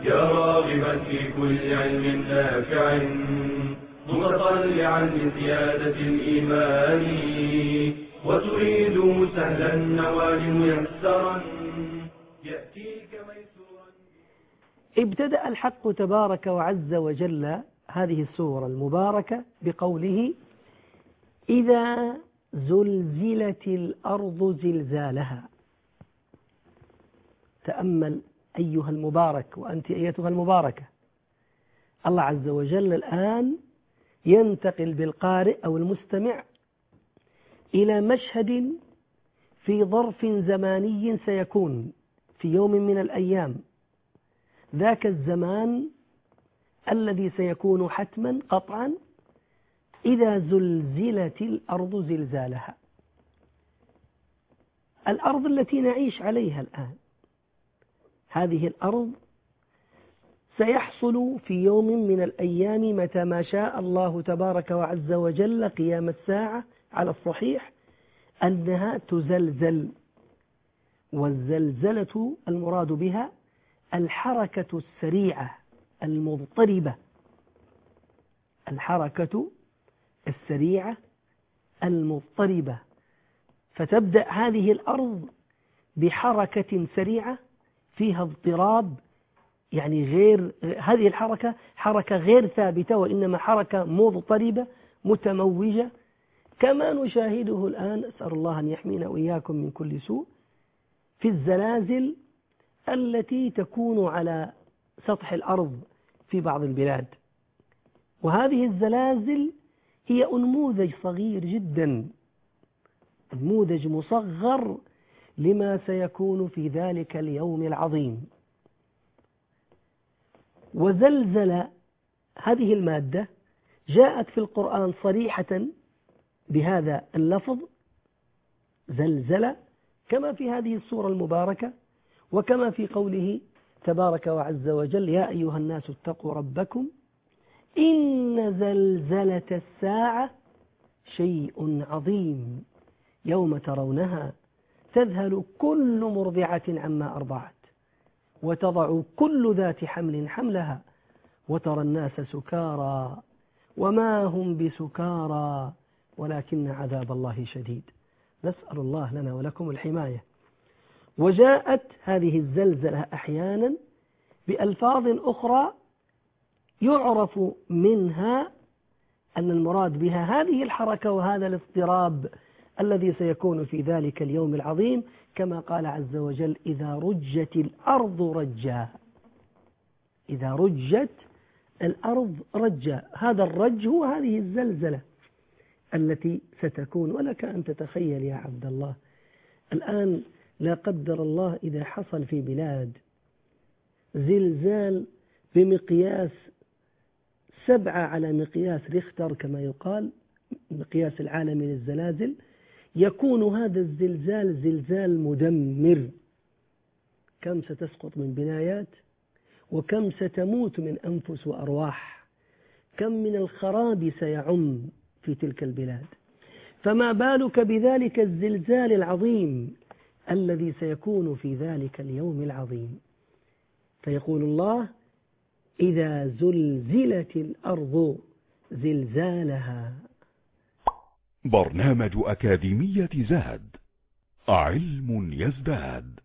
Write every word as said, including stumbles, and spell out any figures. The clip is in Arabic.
يا راغبا في كل علم نافع متطلعا لزيادة الإيمان وتريد سهلا النوال ميسرا يأتيك ميسورا. ابتدأ الحق تبارك وعز وجل هذه السورة المباركة بقوله: إذا زلزلت الأرض زلزالها. تأمل أيها المبارك وأنت أيتها المباركة، الله عز وجل الآن ينتقل بالقارئ أو المستمع إلى مشهد في ظرف زماني سيكون في يوم من الأيام، ذاك الزمان الذي سيكون حتما قطعا إذا زلزلت الأرض زلزالها. الأرض التي نعيش عليها الآن، هذه الأرض سيحصل في يوم من الأيام متى ما شاء الله تبارك وعز وجل قيام الساعة على الصحيح أنها تزلزل. والزلزلة المراد بها الحركة السريعة المضطربة، الحركة السريعة المضطربة. فتبدأ هذه الأرض بحركة سريعة فيها اضطراب، يعني غير هذه الحركة حركة غير ثابتة، وإنما حركة مضطربة متموجة كما نشاهده الآن، أسأل الله أن يحمينا وإياكم من كل سوء، في الزلازل التي تكون على سطح الأرض في بعض البلاد. وهذه الزلازل هي أنموذج صغير جدا، نموذج مصغر لما سيكون في ذلك اليوم العظيم. وزلزل هذه المادة جاءت في القرآن صريحة بهذا اللفظ زلزل، كما في هذه السورة المباركة، وكما في قوله تبارك وعز وجل: يا أيها الناس اتقوا ربكم إن زلزلة الساعة شيء عظيم يوم ترونها تذهل كل مرضعة عما أرضعت وتضع كل ذات حمل حملها وترى الناس سكارى وما هم بسكارى ولكن عذاب الله شديد. نسأل الله لنا ولكم الحماية. وجاءت هذه الزلزلة أحيانا بألفاظ أخرى يعرف منها أن المراد بها هذه الحركة وهذا الاضطراب الذي سيكون في ذلك اليوم العظيم، كما قال عز وجل: إذا رجت الأرض رجا. إذا رجت الأرض رجا، هذا الرج هو هذه الزلزلة التي ستكون. ولك أن تتخيل يا عبد الله الآن لا قدر الله إذا حصل في بلاد زلزال بمقياس سبعة على مقياس ريختر كما يقال، مقياس العالمي للزلازل، يكون هذا الزلزال زلزال مدمر. كم ستسقط من بنايات، وكم ستموت من أنفس وأرواح، كم من الخراب سيعم في تلك البلاد. فما بالك بذلك الزلزال العظيم الذي سيكون في ذلك اليوم العظيم. فيقول الله: إذا زلزلت الأرض زلزالها. برنامج أكاديمية زاد، علم يزداد.